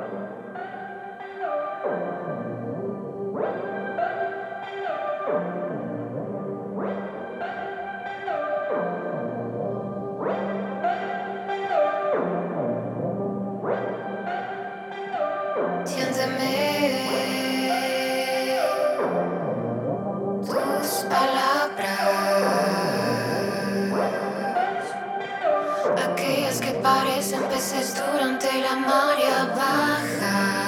Tus palabras, aquellas que parecen peces durante la marea baja.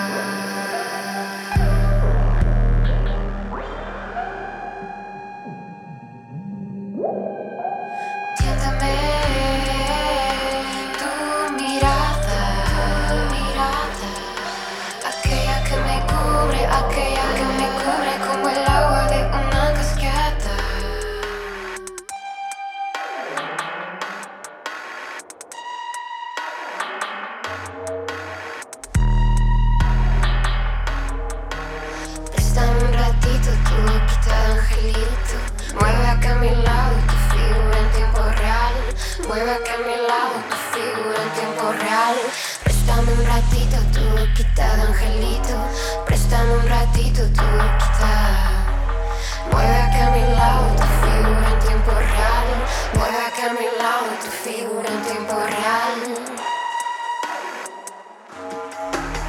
Tiéntame tu mirada, aquella que me cubre como el agua de una cascada. Préstame un ratito tu boquita de angelito. Mueve acá a mi lado tu figura en tiempo real. Mueve acá a mi lado tu figura en tiempo real. Préstame un ratito tu boquita de angelito. Préstame un ratito tu boquita. Mueve acá a mi lado tu figura en